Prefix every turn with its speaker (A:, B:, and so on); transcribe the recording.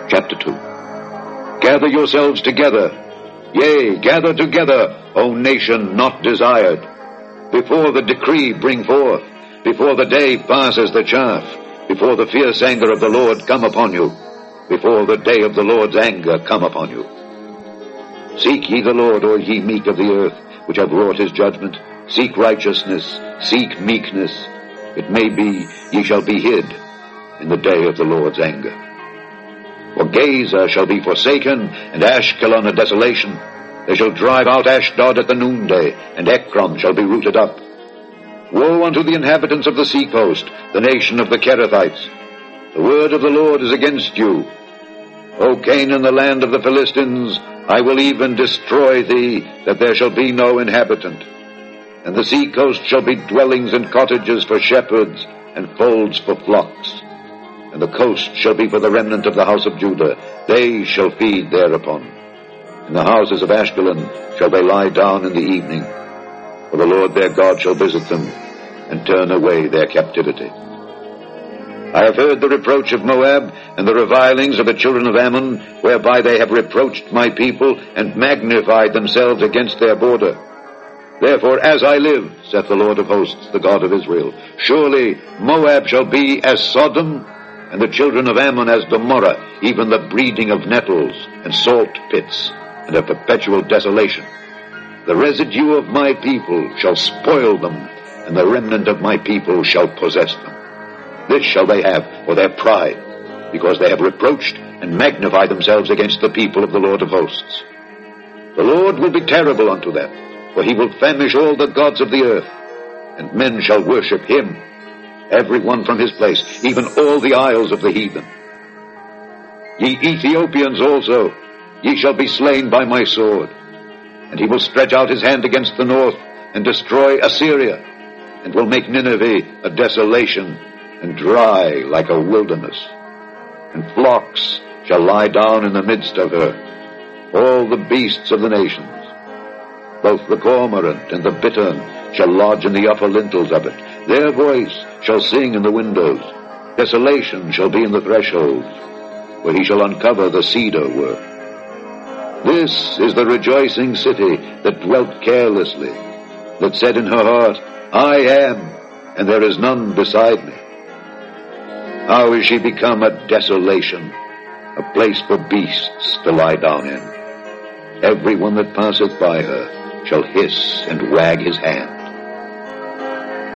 A: Chapter 2. Gather yourselves together, yea, gather together, O nation not desired. Before the decree bring forth, before the day passes the chaff, before the fierce anger of the Lord come upon you, before the day of the Lord's anger come upon you. Seek ye the Lord, O ye meek of the earth, which have wrought his judgment. Seek righteousness, seek meekness. It may be ye shall be hid in the day of the Lord's anger. For Gaza shall be forsaken, and Ashkelon a desolation. They shall drive out Ashdod at the noonday, and Ekron shall be rooted up. Woe unto the inhabitants of the seacoast, the nation of the Kerethites. The word of the Lord is against you. O Canaan, the land of the Philistines, I will even destroy thee, that there shall be no inhabitant. And the seacoast shall be dwellings and cottages for shepherds, and folds for flocks. And the coast shall be for the remnant of the house of Judah. They shall feed thereupon. In the houses of Ashkelon shall they lie down in the evening. For the Lord their God shall visit them, and turn away their captivity. I have heard the reproach of Moab, and the revilings of the children of Ammon, whereby they have reproached my people, and magnified themselves against their border. Therefore, as I live, saith the Lord of hosts, the God of Israel, surely Moab shall be as Sodom, and the children of Ammon as Gomorrah, even the breeding of nettles, and salt pits, and a perpetual desolation. The residue of my people shall spoil them, and the remnant of my people shall possess them. This shall they have for their pride, because they have reproached and magnified themselves against the people of the Lord of hosts. The Lord will be terrible unto them, for he will famish all the gods of the earth, and men shall worship him, every one from his place, even all the isles of the heathen. Ye Ethiopians also, ye shall be slain by my sword. And he will stretch out his hand against the north, and destroy Assyria, and will make Nineveh a desolation, and dry like a wilderness. And flocks shall lie down in the midst of her, all the beasts of the nations. Both the cormorant and the bittern shall lodge in the upper lintels of it. Their voice shall sing in the windows. Desolation shall be in the thresholds, where he shall uncover the cedar work. This is the rejoicing city that dwelt carelessly, that said in her heart, I am, and there is none beside me. How is she become a desolation, a place for beasts to lie down in? Every one that passeth by her shall hiss and wag his hand.